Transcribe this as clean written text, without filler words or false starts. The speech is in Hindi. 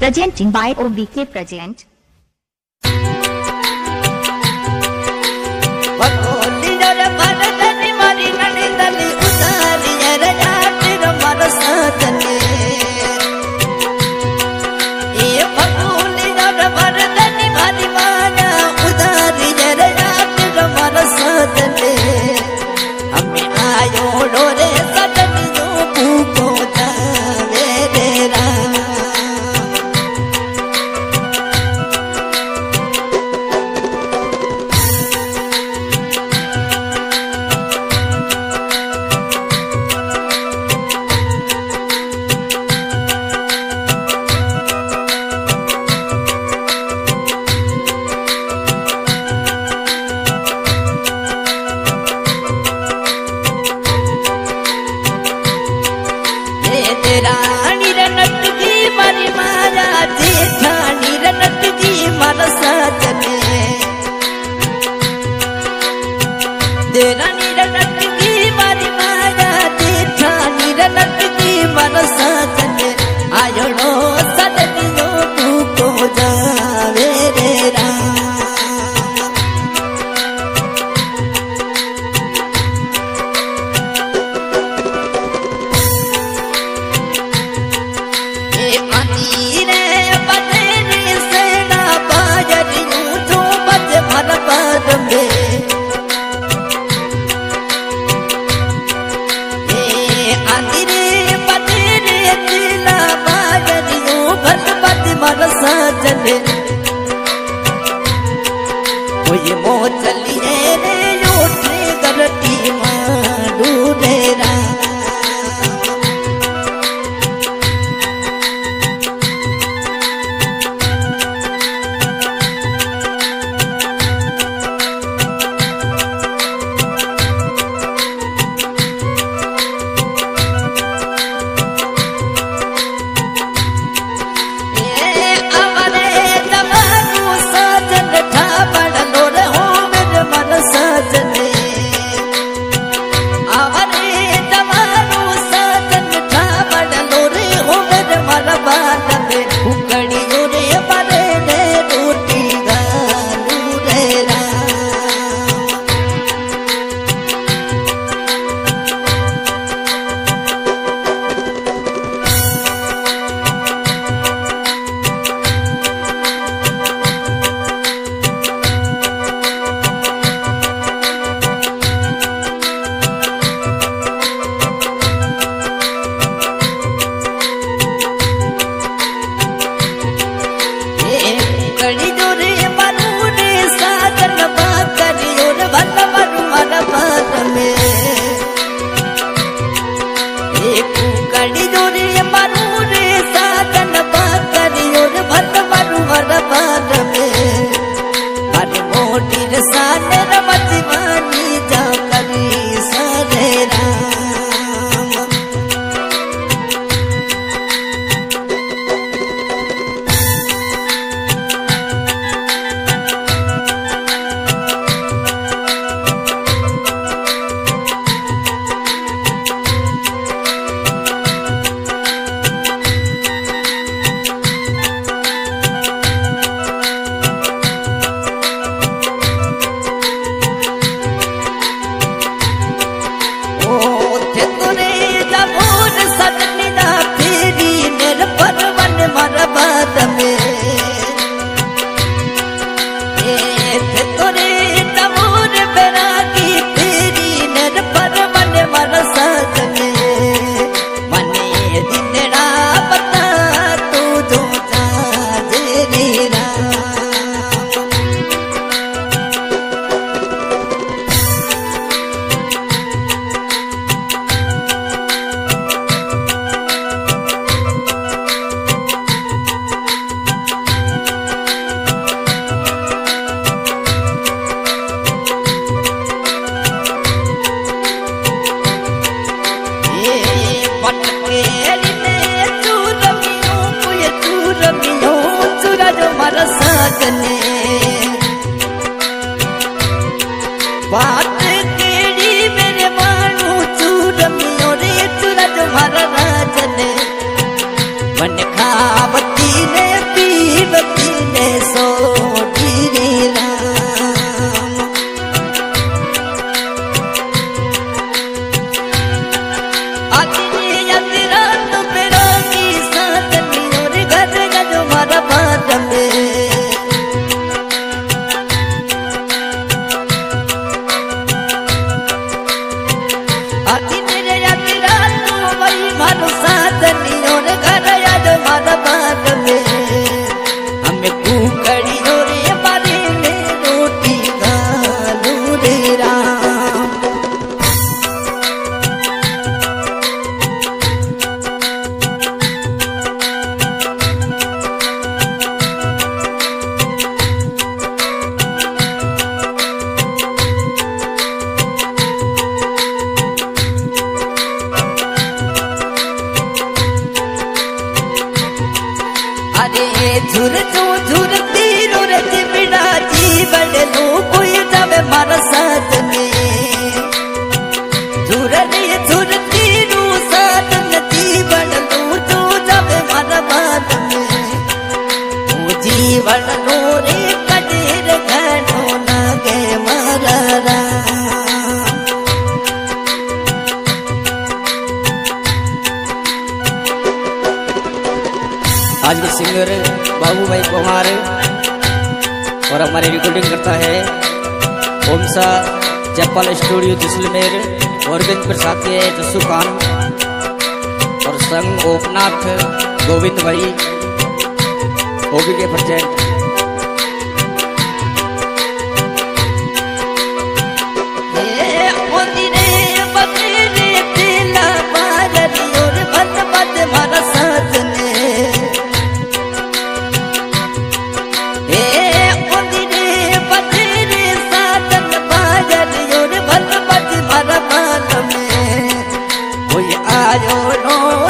Presenting by OBK Present. रानी रनट जी मारी माया जेठानी रनट जी मार साजने रानी रनट जी मारी माया जेठानी रनट जी मार साजने आयोड़ो सदनी नो तू को जावे रे राम कोई मोचली रे उठे गरती माडू डेरा बात केड़ी मेरे मानू चूर मियो रे चूरज महाराज ने मन खावती ने झुरजो झुरती रोर चिमड़ा जीवन लो कोई जावे मारा साथ में झुरने झुरती रू साथ में जीवन लो जो जावे मारा बात में ओ जीवन लो रे कटेर घनो लागे मारा राम। आज के सिंगर बाबू भाई कुमार और हमारी रिकॉर्डिंग करता है ओमसा जयपाल स्टूडियो जैसलमेर और बिंद प्रसाद के जस्सू खान और संग ओपनाथ गोविंद भाई ओबी के प्रेजेंट। आयो नो